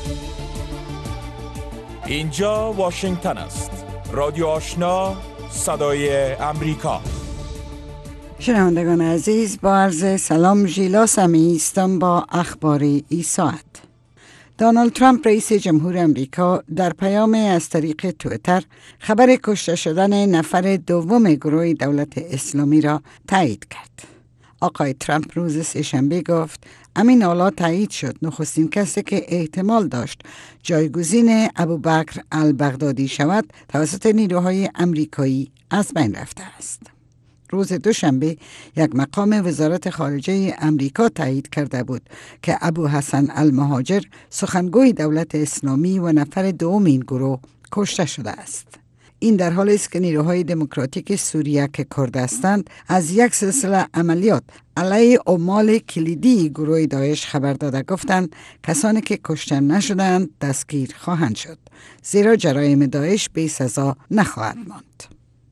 اینجا واشنگتن است. رادیو آشنا، صدای امریکا. شنوندگان عزیز، با عرض سلام ژیلا سمی هستم با اخبار این ساعت. دونالد ترامپ رئیس جمهور امریکا در پیامی از طریق توییتر خبر کشته شدن نفر دوم گروه دولت اسلامی را تایید کرد. آقای ترامپ روز سه‌شنبه گفت امین حالا تایید شد نخستین کسی که احتمال داشت جایگزین ابوبکر البغدادی شود توسط نیروهای امریکایی از بین رفته است. روز دوشنبه یک مقام وزارت خارجه امریکا تایید کرده بود که ابو حسن المهاجر سخنگوی دولت اسلامی و نفر دوم این گروه کشته شده است. این در حالی است که نیروهای دموکراتیک سوریه که کرد هستند از یک سلسله عملیات علیه عمال کلیدی گروه داعش خبر داده گفتند کسانی که کشته نشدند دستگیر خواهند شد، زیرا جرایم داعش بی سزا نخواهد ماند.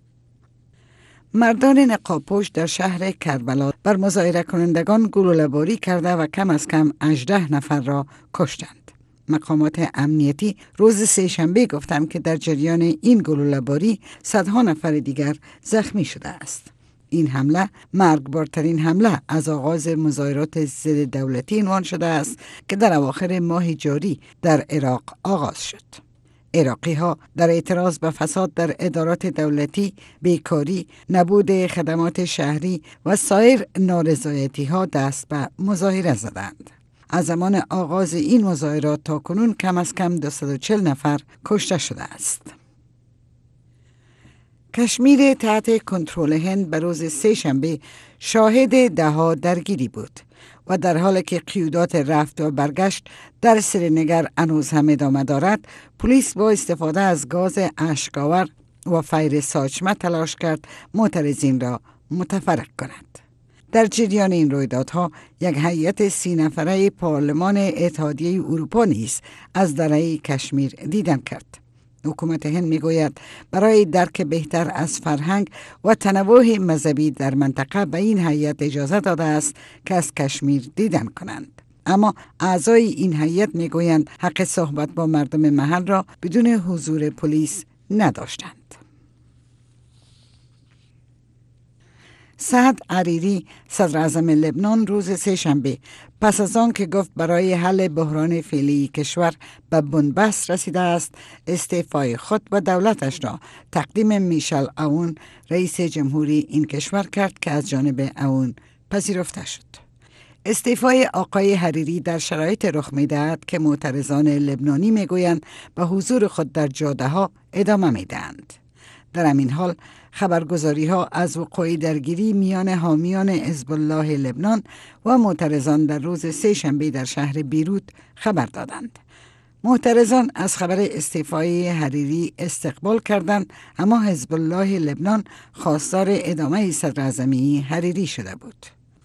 مردان نقاب‌پوش در شهر کربلا بر مظاهره کنندگان گلوله‌باری کرده و کم از کم 18 نفر را کشتند. مقامات امنیتی روز سه‌شنبه گفتند که در جریان این گلوله‌باری صدها نفر دیگر زخمی شده است. این حمله مرگبارترین حمله از آغاز مظاهرات ضد دولتی عنوان شده است که در اواخر ماه جاری در عراق آغاز شد. عراقی ها در اعتراض به فساد در ادارات دولتی، بیکاری، نبود خدمات شهری و سایر نارضایتی ها دست به مظاهره زدند. از زمان آغاز این مظاهرات تا کنون کم از کم 240 نفر کشته شده است. کشمیر تحت کنترل هند به روز سه‌شنبه شاهد ده‌ها درگیری بود و در حالی که قیودات رفت و برگشت در سرینگر هنوز هم ادامه دارد، پلیس با استفاده از گاز اشک‌آور و فیر ساچمه تلاش کرد معترضین را متفرق کند. در جریان این رویدادها یک هیئت 30 نفره پارلمان اتحادیه اروپا نیز از دره کشمیر دیدن کرد. حکومت هند میگوید برای درک بهتر از فرهنگ و تنوع مذهبی در منطقه به این هیئت اجازه داده است که از کشمیر دیدن کنند. اما اعضای این هیئت میگویند حق صحبت با مردم محل را بدون حضور پلیس نداشتند. سعد عریری صدر اعظم لبنان روز سه‌شنبه پس از آن که گفت برای حل بحران فعلی کشور به بنبست رسیده است استعفای خود و دولتش را تقدیم میشل عون رئیس جمهوری این کشور کرد که از جانب عون پذیرفته شد. استعفای آقای حریری در شرایط رخ می‌دهد که معترضان لبنانی میگویند به حضور خود در جاده‌ها ادامه می‌دهند. در همین حال خبرگزاری‌ها از وقوع درگیری میان حامیان حزب الله لبنان و معترضان در روز سه‌شنبه در شهر بیروت خبر دادند. معترضان از خبر استعفای حریری استقبال کردند، اما حزب الله لبنان خواستار ادامه صدراعظمی حریری شده بود.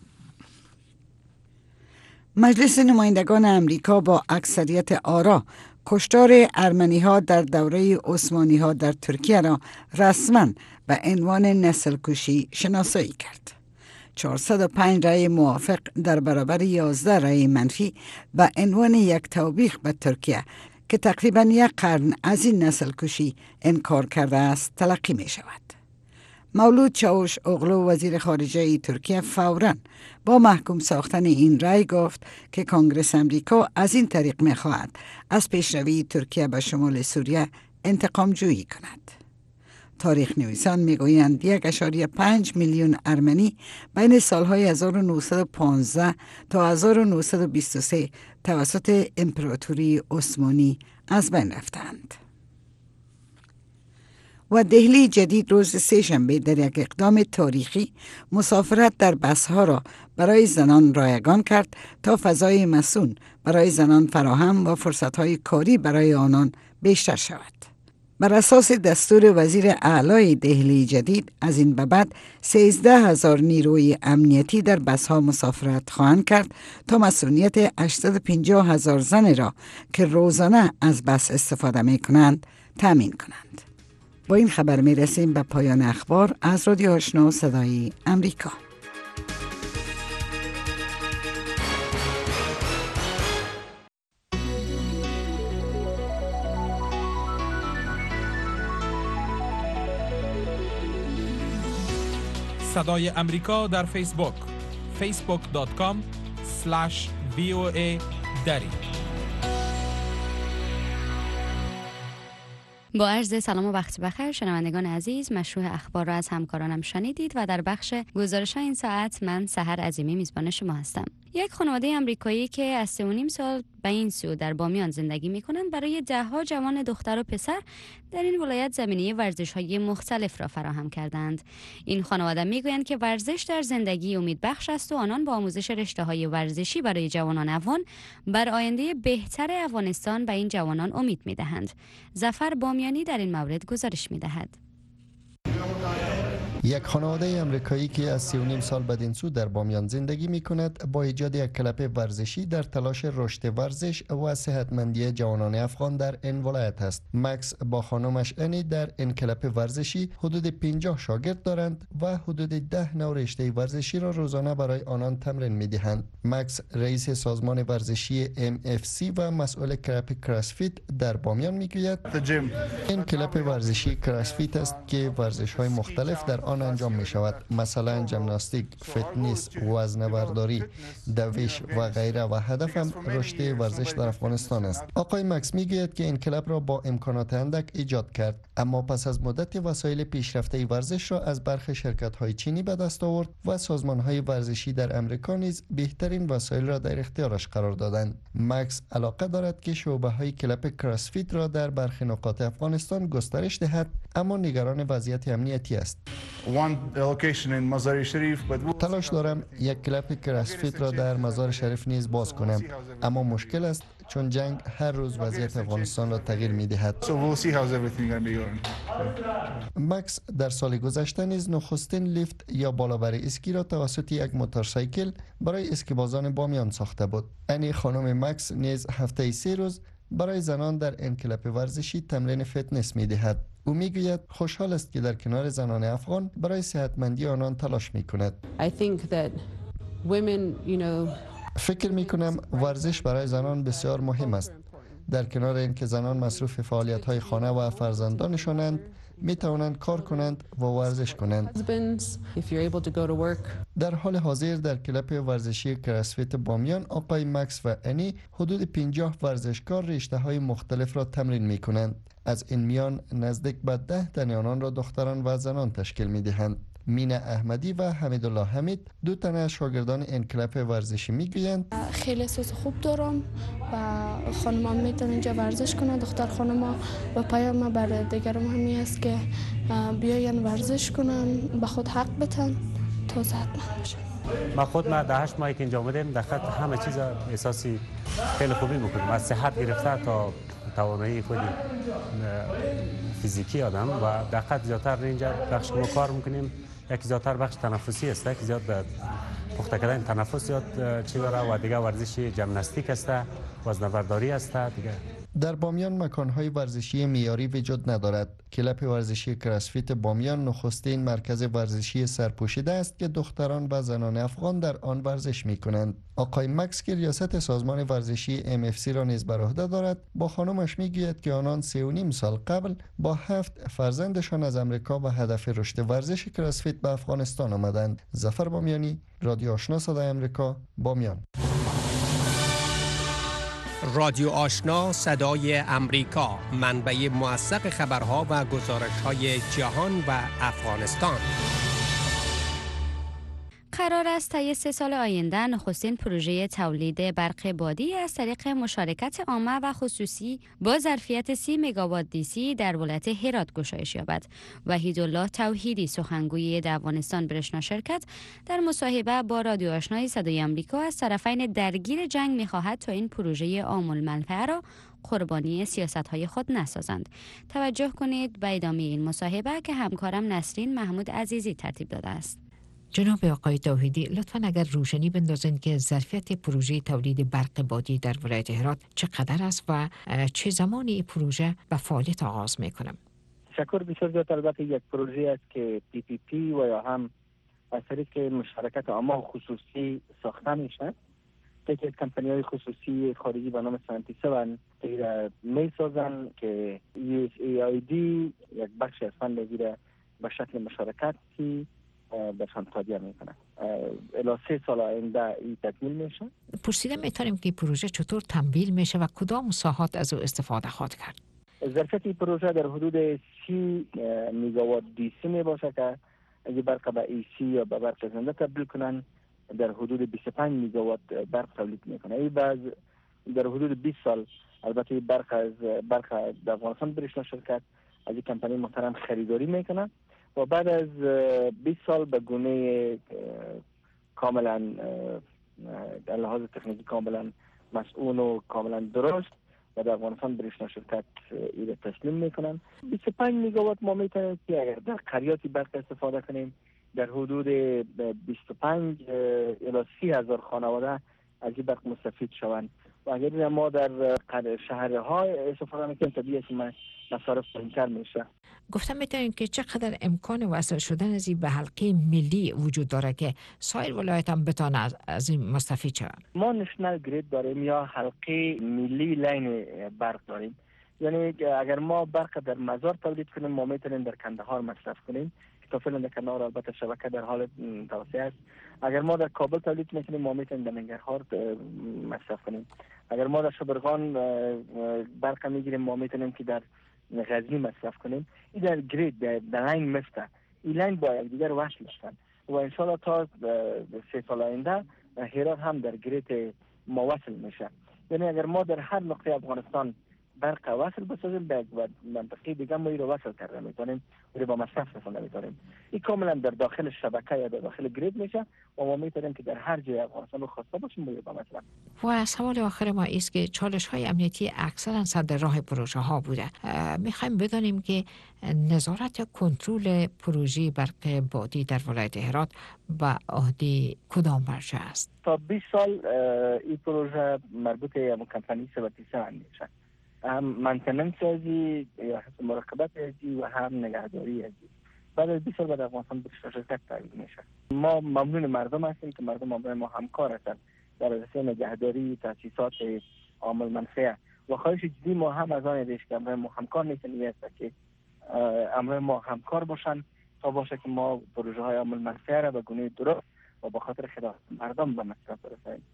مجلس نمایندگان امریکا با اکثریت آرا کشتار ارمنی‌ها در دوره عثمانی‌ها در ترکیه را رسما به عنوان نسل‌کشی شناسایی کرد. 405 رأی موافق در برابر 11 رأی منفی به عنوان یک توبیخ به ترکیه که تقریباً یک قرن از این نسل‌کشی انکار کرده است تلقی می شود. مولود چاوش اوغلو وزیر خارجه ترکیه فوراً با محکوم ساختن این رأی گفت که کنگره امریکا از این طریق می خواهد از پیشروی ترکیه به شمال سوریه انتقام جویی کند. تاریخ نویسان می گویند 1.5 میلیون ارمنی بین سالهای 1915 تا 1923 توسط امپراتوری عثمانی از بین رفتند. و دهلی جدید روز سه‌شنبه در یک اقدام تاریخی مسافرت در بس‌ها را برای زنان رایگان کرد تا فضای مسون برای زنان فراهم و فرصت‌های کاری برای آنان بیشتر شود. بر اساس دستور وزیر اعلی دهلی جدید از این به بعد 13,000 نیروی امنیتی در بس‌ها مسافرت خواهند کرد تا مسئولیت 850,000 زن را که روزانه از بس استفاده می کنند تأمین کنند. با این خبر می رسیم به پایان اخبار از رادیو آشنا صدای امریکا. صدای امریکا در فیسبوک facebook.com/VOA دری. با عرض سلام و وقت بخیر شنوندگان عزیز، مشروع اخبار را از همکارانم شنیدید و در بخش گزارش این ساعت من سحر عظیمی میزبان شما هستم. یک خانواده امریکایی که از 3.5 سال به این سو در بامیان زندگی می‌کنند برای ده‌ها جوان دختر و پسر در این ولایت زمینه ورزش‌های مختلف را فراهم کردند. این خانواده می‌گویند که ورزش در زندگی امیدبخش است و آنان با آموزش رشته‌های ورزشی برای جوانان افغان بر آینده بهتر افغانستان به این جوانان امید می‌دهند. ظفر بامیانی در این مورد گزارش می‌دهد. یک خانواده امریکایی که از 3.5 سال بدین سو در بامیان زندگی می کند با ایجاد یک کلب ورزشی در تلاش رشد ورزش و صحتمندی جوانان افغان در این ولایت است. مکس با خانمش انی در این کلب ورزشی حدود 50 شاگرد دارند و حدود 10 نوع رشته ورزشی را روزانه برای آنان تمرین می دهند. مکس رئیس سازمان ورزشی MFC و مسئول کلب کراسفیت در بامیان می گوید این کلب ورزشی کراسفیت است که ورزش های مختلف در آن انجام می شود، مثلا ژیمناستیک، فتنس، وزنه برداری، دویش و غیره و هدفم رشد ورزش در افغانستان است. آقای مکس می گوید که این کلب را با امکانات اندک ایجاد کرد، اما پس از مدت وسایل پیشرفته ورزش را از برخی شرکت های چینی به دست آورد و سازمان های ورزشی در امریکا نیز بهترین وسایل را در اختیارش قرار دادند. مکس علاقه دارد که شعبه های کلب کراسفیت را در برخی نقاط افغانستان گسترش دهد، اما نگران وضعیت امنیتی است. تلاش دارم یک کلب کراسفیت را در مزار شریف نیز باز کنم، اما مشکل است چون جنگ هر روز وضعیت افغانستان را تغییر می دهد. مکس در سال گذشته نیز نخستین لیفت یا بالابر اسکی را توسط یک موتورسایکل برای اسکیبازان بامیان ساخته بود. این خانم مکس نیز هفته 3 روز برای زنان در این کلب ورزشی تمرین فتنس می دهد. او می گوید خوشحال است که در کنار زنان افغان برای صحتمندی آنان تلاش می کند. فکر می کنم ورزش برای زنان بسیار مهم است. در کنار اینکه زنان مصروف فعالیت های خانه و فرزندانشانند، می توانند کار کنند و ورزش کنند. در حال حاضر در کلب ورزشی کراسفیت بامیان آقای مکس و انی حدود 50 ورزشکار رشته های مختلف را تمرین می کنند. از این میان نزدیک به 10 تن آنان را دختران و زنان تشکیل می دهند. مینا احمدی و حمیدالله حمید دو تن از شاگردان این کلب ورزشی می گویند خیلی احساس خوب دارم و خانم‌ها میتونن اینجا ورزش کنند. دختر خانم‌ها و پیام بر دیگران همی است که بیاین ورزش کنن، به خود حق بدن تا صحتمند باشن. ما در 8 ماهی که اینجا آمدیم در خط همه چیز احساسی خیلی خوبی میکنیم، از صحت گرفته تا توانایی خودی فیزیکی آدم و در خط زیادتر اینجا بخش که ما کار میکنیم یکی زیادتر بخش تنفسی است، یکی زیاد پخته کردن تنفس زیاد چی داره و دیگه ورزش ژیمناستیک است، وزنه برداری است دیگه. در بامیان مکان‌های ورزشی معیاری وجود ندارد. کلب ورزشی کراسفیت بامیان نخستین مرکز ورزشی سرپوشیده است که دختران و زنان افغان در آن ورزش می‌کنند. آقای مکس که ریاست سازمان ورزشی MFC را نیز بر عهده دارد، با خانمش می‌گوید که آنان 3.5 سال قبل با 7 فرزندشان از امریکا و هدف رشد ورزش کراسفیت به افغانستان آمدند. ظفر بامیانی، رادیو آشنا صدای امریکا، بامیان. رادیو آشنا صدای امریکا، منبع موثق خبرها و گزارش‌های جهان و افغانستان. قرار است طی 3 سال آینده نخستین پروژه تولید برق بادی از طریق مشارکت عامه و خصوصی با ظرفیت 30 مگاوات دیسی در ولایت هرات گشایش یابد. وحیدالله توحیدی سخنگوی افغانستان برشنا شرکت در مصاحبه با رادیو آشنای صدای آمریکا از طرفین درگیر جنگ می‌خواهد تا این پروژه عام المنفعه را قربانی سیاست‌های خود نسازند. توجه کنید به ادامه این مصاحبه که همکارم نسرین محمود عزیزی ترتیب داده است. جناب آقای توحیدی، لطفاً اگر روشنی بندازین که ظرفیت پروژه تولید برق بادی در ولایت هرات چقدر است و چه زمانی این پروژه به فعالیت آغاز میکنه؟ تشکر بسیار زیاد. البته یک پروژه است که PPP و یا هم از طریق مشارکت عامه و خصوصی ساخته میشه. یکی از کمپانی‌های خصوصی خارجی به نام 77 میسازن که USAID یک بخش از فند به شکل مشارکتی برشان تادیه میکنه. الی 3 سال آینده این تکمیل میشه. پرسیده میتونیم که پروژه چطور تمویل میشه و کدام ساحات از او استفاده خواهد کرد؟ ظرفیت این پروژه در حدود 30 میگاوات DC می باشه که اگه برق به AC یا به برق زنده تبدیل کنن در حدود 25 میگاوات برق تولید میکنه. این بعد در حدود 20 سال البته برق در افغانستان برشنا شرکت از این کمپانی محترم خریداری میکنه و بعد از 20 سال به گونه کاملا در لحاظ تکنیکی کاملا مسئول و کاملا درست و در افغانستان برشنا شرکت ایره تسلیم میکنن. 25 میگاوات ما میتونیم که اگر در قریاتی برق استفاده کنیم در حدود 25 الی 30 هزار خانواده از این برق مستفید شوند و اگر ما در شهرهای استفاده میکنیم طبیعی مصارف پایین‌تر میشه. گفتم میتونیم که چقدر امکان وصل شدن از این به حلقه ملی وجود داره که سایر ولایت هم بتانه از این مستفید شوند؟ ما نشنال گرید داریم یا حلقه ملی لین برق داریم. یعنی اگر ما برق در مزار تولید کنیم ما میتونیم در کندهار مصرف کنیم که فعلا در کندهار البته شبکه در حال توسعه است. اگر ما در کابل تولید میکنیم ما میتونیم در ننگرهار مصرف کنیم. اگر ما در شبرغان برق میگیریم ما میتونیم که در غزنی مصرف کنیم. این در گرید در لین مفته این لین با یک دیگر وصل شدن و انشالله تا 3 سال آینده هرات هم در گرید ما وصل میشه. یعنی اگر ما در هر نقطه افغانستان برق وصل بسازیم به منطقه دیگه ما این رو وصل کرده میتونیم و با مصرف رسانده میتونیم. این کاملا در داخل شبکه یا در داخل گرید میشه و ما میتونیم که در هر جای افغانستان رو خواسته باشیم با مصرف. و سوال آخر ما است که چالش های امنیتی اکثرا صد راه پروژه ها بوده. میخوایم بدانیم که نظارت کنترل پروژه برق بادی در ولایت هرات به عهده کدام مرجع است؟ تا 20 سال این پروژه مربوط به کمپانی 33 میشه. هم منتننس ازی یا حسب مراقبت ازی و هم نگهداری ازی. بعد از 20 سال بعد افغانستان به شرکت تبدیل میشه. ما ممنون مردم هستیم که مردم ما همکار هستند در راسته نگهداری تاسیسات عامل منفعه و خواهش جدی ما هم از آن دیش که ما همکار نیستیم است که امر ما همکار باشن تا باشه که ما پروژه های عامل منفعه را به گونه درست و به خاطر خدمت مردم به مصرف برسانیم.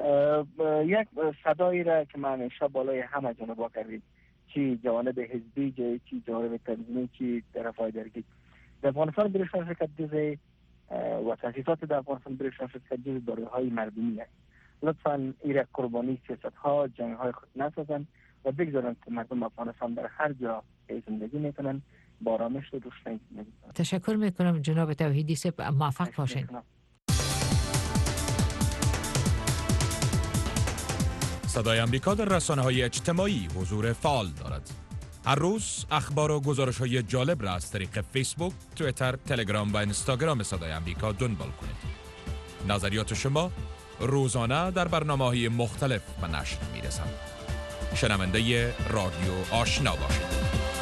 یک صدایی را که من امشب بالای همه جانبا کردیم چی جوانب حزبی چی جوانب تنظیمی چی طرفای درگیر در افغانستان برشان شرکت جزء و تاسیسات در افغانستان برشان شرکت جزء دارایی‌های مردمی است. لطفاً این قربانی سیاست‌ها جنگ‌های خود نسازند و بگذارند که مردم افغانستان در هر جا زندگی میکنن با آرامش و روشنایی زندگی کنند. تشکر میکنم جناب توحیدی صاحب، موفق باشین. صدای امریکا در رسانه‌های اجتماعی حضور فعال دارد. هر روز اخبار و گزارش‌های جالب را از طریق فیسبوک، توییتر، تلگرام و اینستاگرام صدای امریکا دنبال کنید. نظریات شما روزانه در برنامه‌های مختلف به نشر می‌رسند. شنونده رادیو آشنا باشید.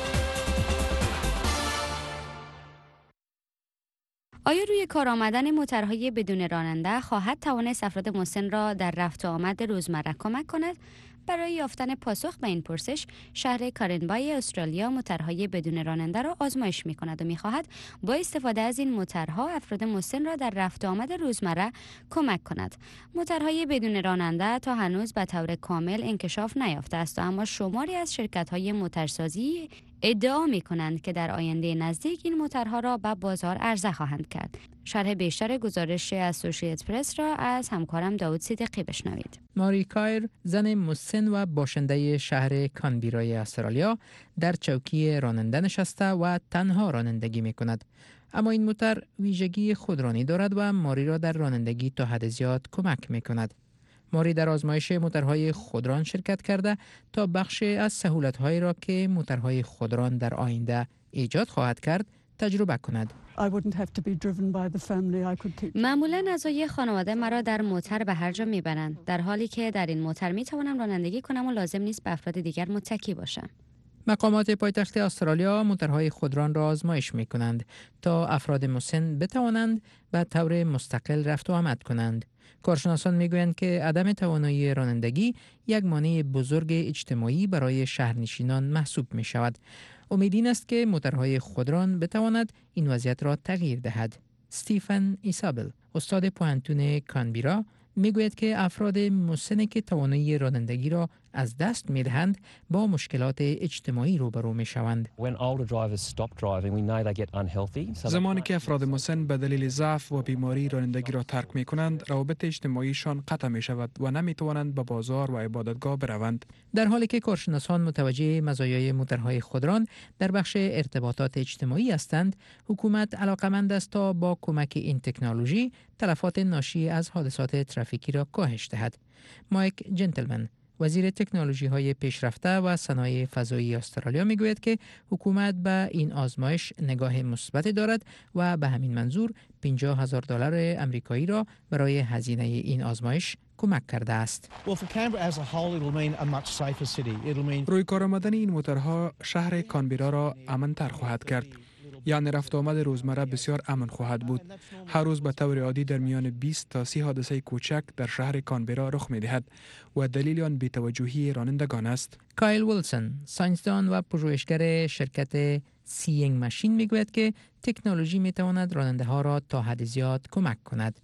آیا روی کار آمدن موترهای بدون راننده خواهد توانست افراد مسن را در رفت و آمد روزمره کمک کند؟ برای یافتن پاسخ به این پرسش، شهر کارنبای استرالیا موترهای بدون راننده را آزمایش می‌کند و می‌خواهد با استفاده از این موترها افراد مسن را در رفت و آمد روزمره کمک کند. موترهای بدون راننده تا هنوز به طور کامل انکشاف نیافته است، اما شماری از شرکت‌های موترسازی ادعا می‌کنند که در آینده نزدیک این موترها را به بازار عرضه خواهند کرد. شرح بیشتر گزارش اسوسییت پرس را از همکارم داود صدیقی بشنوید. ماری کایر، زن مسن و باشنده شهر کانبیرای استرالیا، در چوکی راننده نشسته و تنها رانندگی می کند. اما این موتر ویژگی خودرانی دارد و ماری را در رانندگی تا حد زیاد کمک می کند. ماری در آزمایش موترهای خودران شرکت کرده تا بخشی از سهولت‌هایی را که موترهای خودران در آینده ایجاد خواهد کرد تجربه کند. معمولاً اعضای خانواده مرا در موتر به هر جا میبرند، در حالی که در این موتر میتوانم رانندگی کنم و لازم نیست به افراد دیگر متکی باشم. مقامات پایتخت استرالیا موترهای خودران را آزمایش می کنند تا افراد مسن بتوانند به طور مستقل رفت و آمد کنند. کارشناسان میگویند که عدم توانایی رانندگی یک مانع بزرگ اجتماعی برای شهرنشینان محسوب می شود. امید این است که موترهای خودران بتواند این وضعیت را تغییر دهد. استیفن ایسابل، استاد پوهنتون کانبرا، میگوید که افراد مسنی که توانایی رانندگی را از دست می‌دهند با مشکلات اجتماعی روبرو می‌شوند. زمانی که افراد مسن به دلیل ضعف و بیماری رانندگی را ترک می‌کنند، روابط اجتماعیشان قطع می‌شود و نمی‌توانند به بازار و عبادتگاه بروند. در حالی که کارشناسان متوجه مزایای موتورهای خودران در بخش ارتباطات اجتماعی هستند، حکومت علاقمند است تا با کمک این تکنولوژی تلفات ناشی از حادثات ترافیکی را کاهش دهد. مایک جنتلمن، وزیر تکنولوژی‌های پیشرفته و صنایع فضایی استرالیا میگوید که حکومت به این آزمایش نگاه مثبت دارد و به همین منظور $50,000 آمریکایی را برای هزینه این آزمایش کمک کرده است. روی کار آمدن این موتورها شهر کانبرا را امن‌تر خواهد کرد. یعنی رفت آمد روزمره بسیار امن خواهد بود. هر روز به طور عادی در میان 20 تا 30 حادثه کوچک در شهر کانبرا رخ می‌دهد و دلیل آن بی‌توجهی رانندگان است. کایل ویلسون، ساینسدان و پژوهشگر شرکت سیینگ ماشین میگوید که تکنولوژی میتواند راننده ها را تا حد زیاد کمک کند.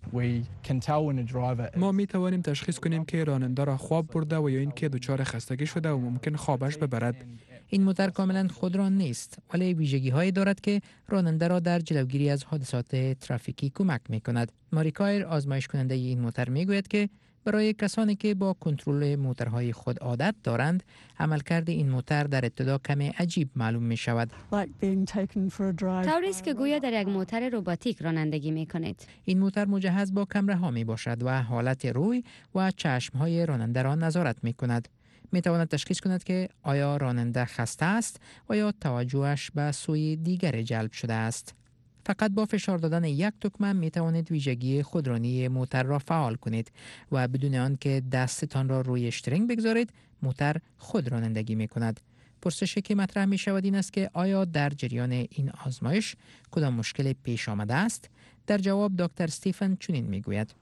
ما میتوانیم تشخیص کنیم که راننده را خواب برده و یا اینکه دچار خستگی شده و ممکن خوابش ببرد. این موتور کاملا خودران نیست، ولی ویژگی هایی دارد که راننده را در جلوگیری از حادثات ترافیکی کمک می کند. ماری کایر، آزمایش کننده این موتور، می گوید که برای کسانی که با کنترل موتورهای خود عادت دارند، عملکرد این موتور در ابتدا کمی عجیب معلوم می شود. طوری است که گویا در یک موتور رباتیک رانندگی می کنید. این موتور مجهز با کمره ها می باشد و حالت روی و چشم های راننده را نظارت می کند. می تواند تشخیص کند که آیا راننده خسته است و یا توجهش به سوی دیگر جلب شده است. فقط با فشار دادن یک تکمه می توانید ویژگی خودرانی موتور را فعال کنید و بدون آن که دستتان را روی اشترینگ بگذارید، موتور خود رانندگی می کند. پرسشی که مطرح می شود این است که آیا در جریان این آزمایش کدام مشکل پیش آمده است؟ در جواب دکتر استیفن چنین میگوید: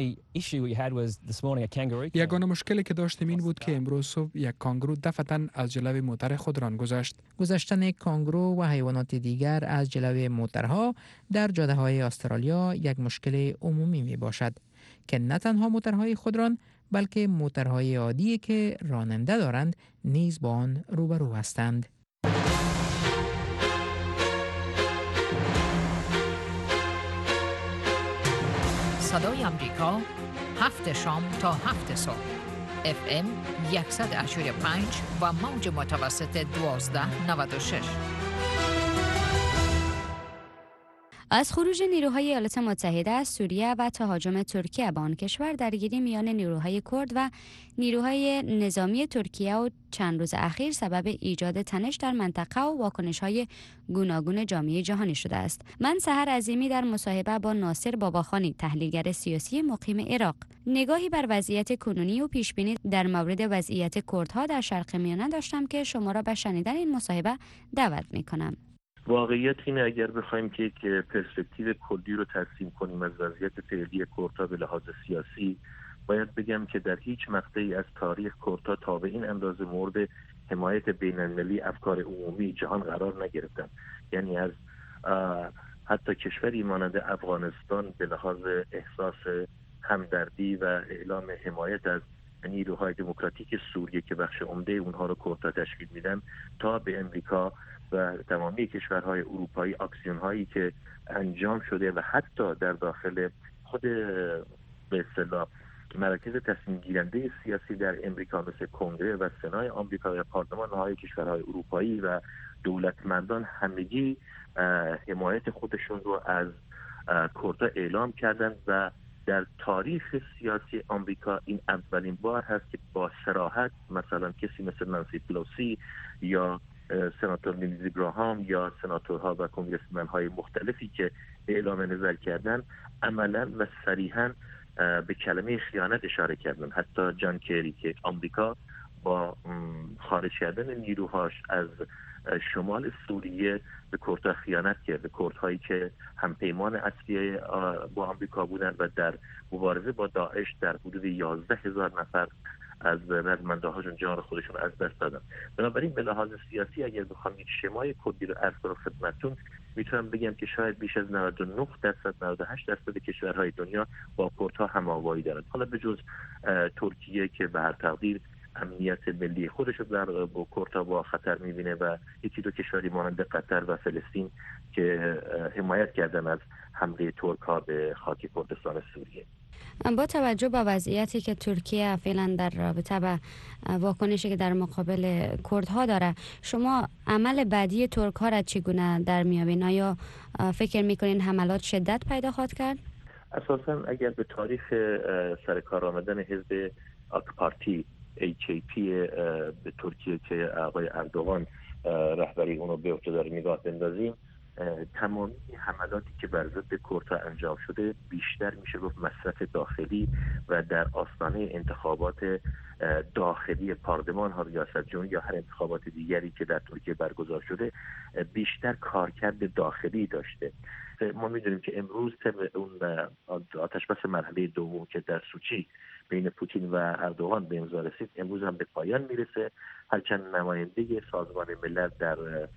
یگانه مشکلی که داشتیم این بود که امروز صبح یک کانگرو دفعتاً از جلوی موتور خودران گذشت. گذشتن کانگرو و حیوانات دیگر از جلوی موتورها در جاده‌های استرالیا یک مشکل عمومی می باشد که نه تنها موتورهای خودران بلکه موتورهای عادی که راننده دارند نیز با آن روبرو هستند. صدای آمریکا 7 شام تا 7 صبح FM 185 و موج متوسط 1296. از خروج نیروهای ایالات متحده از سوریه و تهاجم ترکیه به آن کشور، درگیری میان نیروهای کرد و نیروهای نظامی ترکیه و چند روز اخیر سبب ایجاد تنش در منطقه و واکنش‌های گوناگون جامعه جهانی شده است. من سحر عظیمی در مصاحبه با ناصر باباخانی، تحلیلگر سیاسی مقیم عراق، نگاهی بر وضعیت کنونی و پیشبینی در مورد وضعیت کردها در شرق میانه داشتم که شما را به شنیدن این مصاحبه دعوت می‌کنم. واقعیت اینه اگر بخوایم که پرسپکتیو کلی رو ترسیم کنیم از وضعیت فعلی کردها به لحاظ سیاسی، باید بگم که در هیچ مقطعی از تاریخ کردها تا به این اندازه مورد حمایت بین‌المللی افکار عمومی جهان قرار نگرفتن. یعنی از حتی کشوری مانند افغانستان به لحاظ احساس همدردی و اعلام حمایت از نیروهای دموکراتیک سوریه که بخش عمده اونها رو کردها تشکیل میدن، تا به امریکا و تمامی کشورهای اروپایی اکسیون هایی که انجام شده و حتی در داخل خود به اصطلاح مراکز تصمیم گیرنده سیاسی در امریکا مثل کنگره و سنای آمریکا و پارلمان های کشورهای اروپایی و دولتمندان همگی حمایت خودشون رو از کردها اعلام کردند و در تاریخ سیاسی آمریکا این اولین بار هست که با صراحت مثلا کسی مثل نانسی پلوسی یا سناتور لیندزی گراهام یا سناتورها و کنگرسمن های مختلفی که اعلام نظر کردن عملا و صریحا به کلمه خیانت اشاره کردن. حتی جان کری که آمریکا با خارج کردن نیروهاش از شمال سوریه به کردها خیانت کرده، کردهایی که همپیمان اصلی با آمریکا بودند و در مبارزه با داعش در حدود 11,000 نفر از رزمنده هاشون جان خودشون از دست دادن. بنابراین به لحاظ سیاسی اگر بخوام یک شمای کلی رو عرض کنم خدمتتون، میتونم بگم که شاید بیش از 99% 98% کشورهای دنیا با کردها هم‌آوایی دارند. حالا به جز ترکیه که به هر تقدیر امنیت ملی خودش رو با کردها با خطر می‌بینه و یکی دو کشوری مانند قطر و فلسطین که حمایت کردن از حمله ترک‌ها به خاک کردستان سوریه. با توجه به وضعیتی که ترکیه فعلا در رابطه با واکنشی که در مقابل کردها داره، شما عمل بعدی ترک‌ها را چگونه در میابین؟ آیا فکر میکنین حملات شدت پیدا خواهد کرد؟ اساساً اگر به تاریخ سرکار آمدن حزب آک پارتی AKP به ترکیه که آقای اردوغان رهبری اونو به عهده داره نگاه بندازیم، تمامی حملاتی که بر ضد کردها انجام شده بیشتر میشه گفت مصرف داخلی و در آستانه انتخابات داخلی پارلمان ها، ریاست جمهوری یا هر انتخابات دیگری که در ترکیه برگزار شده بیشتر کارکرد داخلی داشته. ما میدونیم که امروز اون آتشبس مرحله دوم که در سوچی بین پوتین و اردوغان به امضا رسید امروز هم به پایان میرسه، هرچند نماینده سازمان ملل در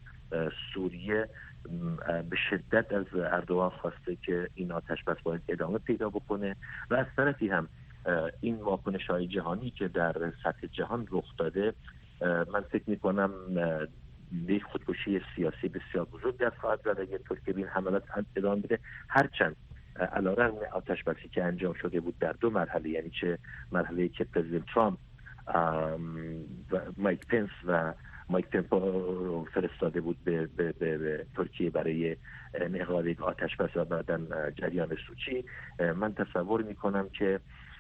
سوریه به شدت از اردوغان خواسته که این آتشبس باید ادامه پیدا بکنه و از طرفی هم این واکنش‌های جهانی که در سطح جهان رخ داده، من فکر می‌کنم یک خودکشی سیاسی بسیار بزرگ در خواهد زد اگر ترکیه این حملات ادامه بده. هرچند علیرغم آتشبسی که انجام شده بود در دو مرحله، یعنی چه مرحله که پرزیدنت ترامپ و مایک پنس و مایک پمپو فرستاده بود به ترکیه برای انعقاد یک آتشبس و بعداً جریان سوچی، من تصور میکنم که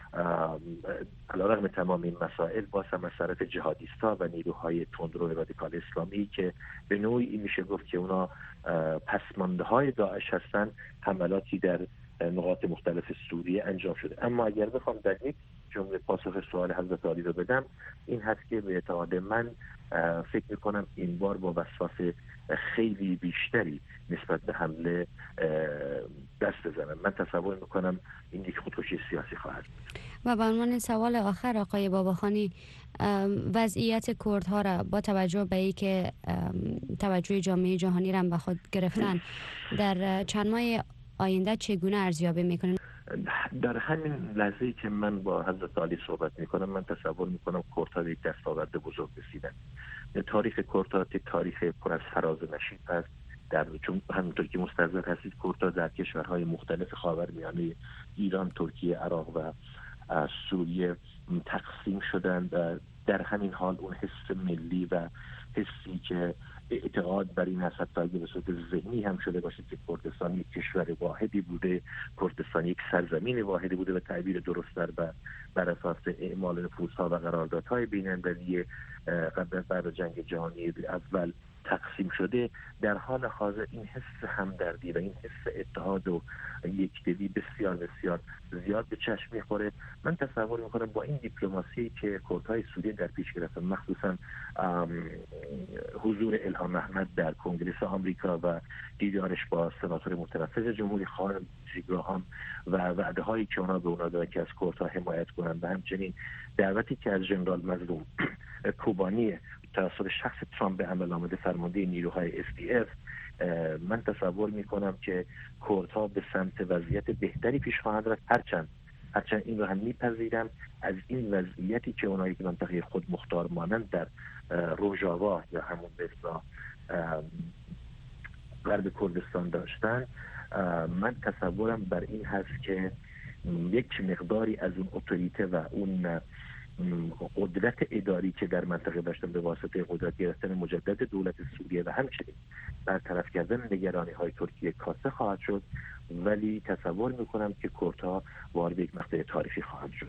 علیرغم تمام این مسائل باز هم از طرف جهادیست‌ها و نیروهای تندرو رادیکال اسلامی که به نوعی میشه گفت که اونا پسمانده‌های داعش هستن، حملاتی در نقاط مختلف سوریه انجام شده. اما اگر بخوام در یک جمله پاسخ سوال حضرت عالی رو بدم، این هست که به اعتقاد من فکر میکنم این بار با وسواس خیلی بیشتری نسبت به حمله دست بزنم. من تصور میکنم این یک خودکشی سیاسی خواهد بود. و به عنوان سوال آخر آقای باباخانی، وضعیت کردها را با توجه به اینکه توجه جامعه جهانی را به خود گرفتن در چند ماه آینده چگونه ارزیابی میکنین؟ در همین لحظه‌ای که من با حضرت عالی صحبت میکنم، من تصور میکنم کردها یک دستاورد بزرگ رسیدن. تاریخ کردها تاریخ پر از فراز و نشیب است، چون همونطور که مستحضر هستید کردها در کشورهای مختلف خاورمیانه ایران، ترکیه، عراق و سوریه تقسیم شدند و در همین حال اون حس ملی و حسی که اعتقاد بر این هست حتی اگه به صورت ذهنی هم شده باشه که کردستان یک کشور واحدی بوده، کردستان یک سرزمین واحدی بوده و تعبیر درست‌تر بر اساس اعمال نفوذها و قراردادهای بین‌المللی قبل از بعد جنگ جهانی اول تقسیم شده، در حال حاضر این حس همدردی و این حس اتحاد و یکدلی بسیار بسیار زیاد به چشم میخوره. من تصور میکنم با این دیپلماسی که کردهای سوریه در پیش گرفتن، مخصوصا حضور الهام احمد در کنگره آمریکا و دیدارش با سناتور متنفذ جمهوری خواهر جیگراهام و وعده هایی که اونا به اونا دادن که از کردها حمایت کنند و همچنین دعوتی که از ژنرال مظلوم کوبانی توسط شخص ترامپ به عمل آمده فرمانده نیروهای SDF، من تصور میکنم که کردها به سمت وضعیت بهتری پیش خواهند رفت. هرچند این رو هم میپذیرم از این وضعیتی که اونایی که منطقه خود مختار مانند در روژاوا یا همون به اصطلاح غرب کردستان داشتن، من تصورم بر این هست که یک مقداری از اون اتوریته و اون قدرت اداری که در منطقه داشتن به واسطه قدرت گرفتن مجدد دولت سوریه و همچنین برطرف کردن نگرانی های ترکیه کاسته خواهد شد، ولی تصور میکنم که کردها وارد یک مقطع تاریخی خواهند شد.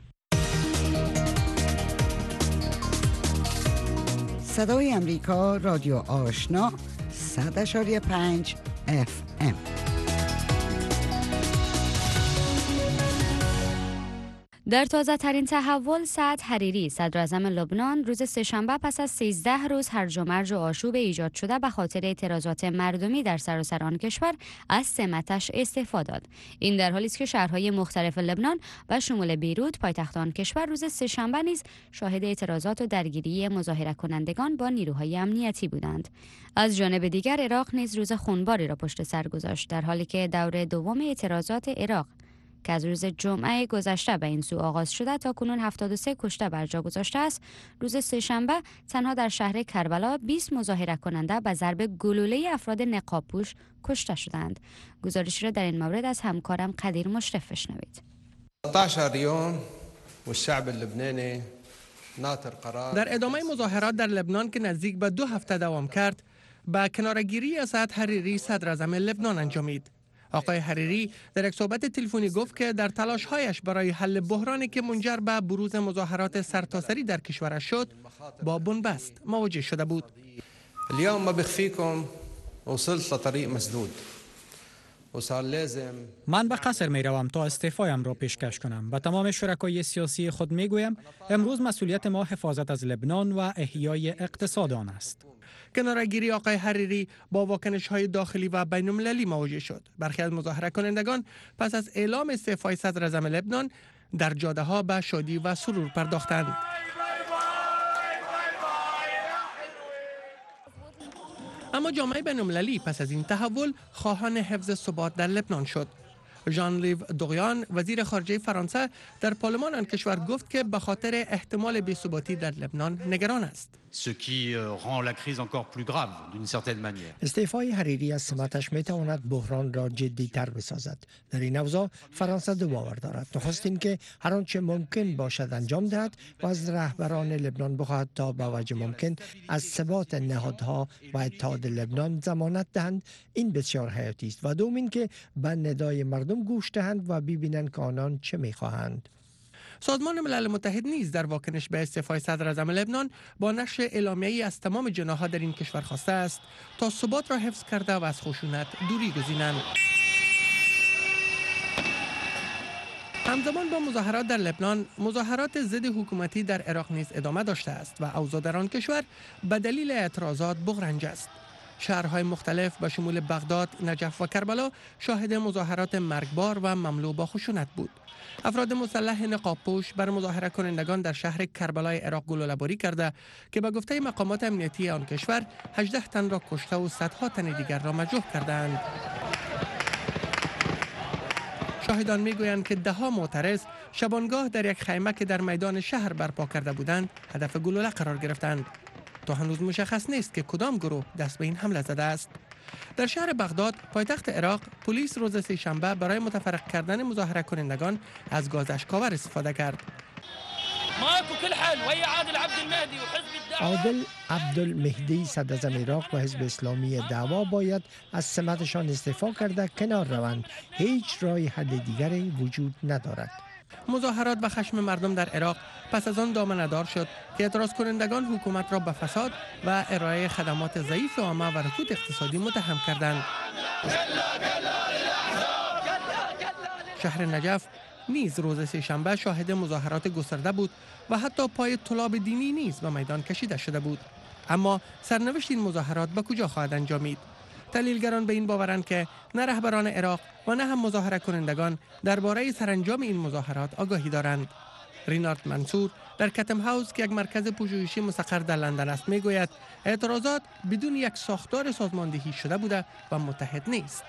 صدای امریکا، رادیو آشنا، 100.5 FM. در تازه ترین تحول، سعد حریری صدر اعظم لبنان روز سه‌شنبه پس از 13 روز هرج و مرج و آشوب ایجاد شده به خاطر اعتراضات مردمی در سراسر آن کشور از سمتش استعفا داد. این در حالی است که شهرهای مختلف لبنان و شمول بیروت پایتخت آن کشور روز سه‌شنبه نیز شاهد اعتراضات و درگیری مظاهره کنندگان با نیروهای امنیتی بودند. از جانب دیگر عراق نیز روز خونباری را پشت سر گذاشت، در حالی که دور دوم اعتراضات عراق که از روز جمعه گذشته به این سو آغاز شده تا کنون 73 کشته بر جا گذاشته است. روز سه‌شنبه تنها در شهر کربلا 20 مظاهره کننده به ضرب گلوله افراد نقاب پوش کشته شدند. گزارشی را در این مورد از همکارم قدیر مشرف بشنوید. 19 يوم والشعب اللبناني ناطر قرار. در ادامه مظاهرات در لبنان که نزدیک به 2 هفته دوام کرد، با کناره‌گیری از سعد حریری صدر اعظم لبنان انجامید. آقای حریری در یک صحبت تلفنی گفت که در تلاش‌هایش برای حل بحرانی که منجر به بروز مظاهرات سرتاسری در کشورش شد، با بنبست مواجه شده بود. اليوم ما بخفيكم وصلت لطريق مسدود. من به قصر می روم تا استعفایم را پیشکش کنم. به تمام شرکای سیاسی خود می گویم امروز مسئولیت ما حفاظت از لبنان و احیای اقتصاد آن است. کناره‌گیری آقای حریری با واکنش‌های داخلی و بین‌المللی مواجه شد. برخی از مظاهره کنندگان پس از اعلام استعفای صدر اعظم لبنان در جاده‌ها به شادی و سرور پرداختند. اما جامعه بین‌المللی پس از این تحول خواهان حفظ ثبات در لبنان شد. ژان لیو دوغیان وزیر خارجه فرانسه در پارلمان آن کشور گفت که به خاطر احتمال بی‌ثباتی در لبنان نگران است. استعفای حریری از سمتش می تواند بحران را جدی تر بسازد. در این اوضاع فرانسه دو باور دارد. نخست این که هر آنچه ممکن باشد انجام دهد و از رهبران لبنان بخواهد تا به وجه ممکن از ثبات نهادها و اتحاد لبنان ضمانت دهند. این بسیار حیاتی است. و دوم این که به ندای مردم گوش دهند و ببینند که آنان چه می خواهند. سازمان ملل متحد نیز در واکنش به استعفای صدر اعظم لبنان با نشر اعلامیه‌ای از تمام جناح‌ها در این کشور خواسته است تا ثبات را حفظ کرده و از خشونت دوری گزینند. همزمان با مظاهرات در لبنان، مظاهرات ضد حکومتی در عراق نیز ادامه داشته است و اوضاع در آن کشور به دلیل اعتراضات بغرنج است. شهرهای مختلف به شمول بغداد، نجف و کربلا شاهد مظاهرات مرگبار و مملو با خشونت بود. افراد مسلح نقاب پوش بر مظاهره کنندگان در شهر کربلای عراق گلوله‌باری کرده که به گفته مقامات امنیتی آن کشور 18 تن را کشته و صدها تن دیگر را مجروح کردند. شاهدان میگویند که ده‌ها معترض شبانگاه در یک خیمه که در میدان شهر برپا کرده بودند هدف گلوله قرار گرفتند. تا هنوز مشخص نیست که کدام گروه دست به این حمله زده است. در شهر بغداد، پایتخت عراق، پلیس روز سه‌شنبه برای متفرق کردن مظاهره کنندگان از گاز اشک‌آور استفاده کرد. عادل عبدالمهدی صدر اعظم عراق و حزب اسلامی دعوا باید از سمتشان استعفا کرده کنار روند. هیچ راه حل دیگری وجود ندارد. مظاهرات و خشم مردم در عراق پس از آن دامنه‌دار شد که اعتراض کنندگان حکومت را به فساد و ارائه خدمات ضعیف عامه و رکود اقتصادی متهم کردند. شهر نجف نیز روز سه‌شنبه شاهد مظاهرات گسترده بود و حتی پای طلاب دینی نیز به میدان کشیده شده بود. اما سرنوشت این مظاهرات به کجا خواهد انجامید؟ تحلیلگران به این باورند که نه رهبران عراق و نه هم مظاهره کنندگان درباره سرانجام این مظاهرات آگاهی دارند. رینارد منصور در کتم هاوس که یک مرکز پژوهشی مستقر در لندن است میگوید اعتراضات بدون یک ساختار سازماندهی شده بوده و متحد نیست.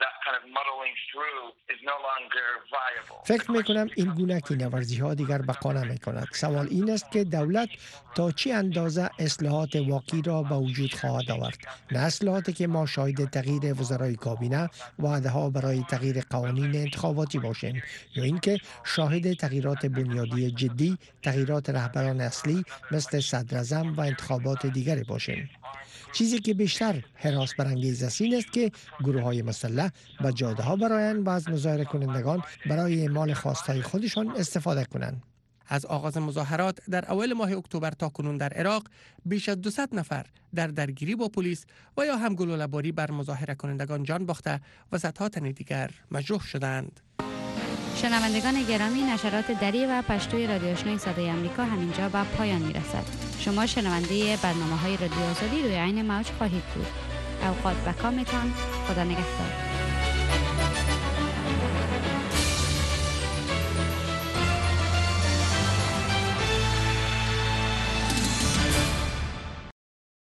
فکر میکنم این گونه کینه‌ورزی ها دیگر بقا نمی‌کند. سوال این است که دولت تا چه اندازه اصلاحات واقعی را به وجود خواهد آورد. نه اصلاحاتی که ما شاهد تغییر وزرای کابینه، وعده‌ها برای تغییر قوانین انتخاباتی باشیم، یا اینکه شاهد تغییرات بنیادی جدی، تغییرات رهبران اصلی مثل صدر اعظم و انتخابات دیگری باشیم. چیزی که بیشتر هراس برانگیز است این است که گروه‌های مسلح به جاده‌ها برآیند و از مظاهره کنندگان برای اعمال خواست‌های خودشان استفاده کنند. از آغاز مظاهرات در اول ماه اکتبر تا کنون در عراق بیش از 200 نفر در درگیری با پلیس و یا هم گلوله‌باری بر مظاهره کنندگان جان باخته و صدها تن دیگر مجروح شدند. شنوندگان گرامی، نشرات دری و پشتوی رادیو آشنای صدای آمریکا همینجا به پایان میرسد. شما شنونده برنامه‌های رادیو آزادی روی عین موج خواهید بود. اوقات بکامتان. خدا نگهدار.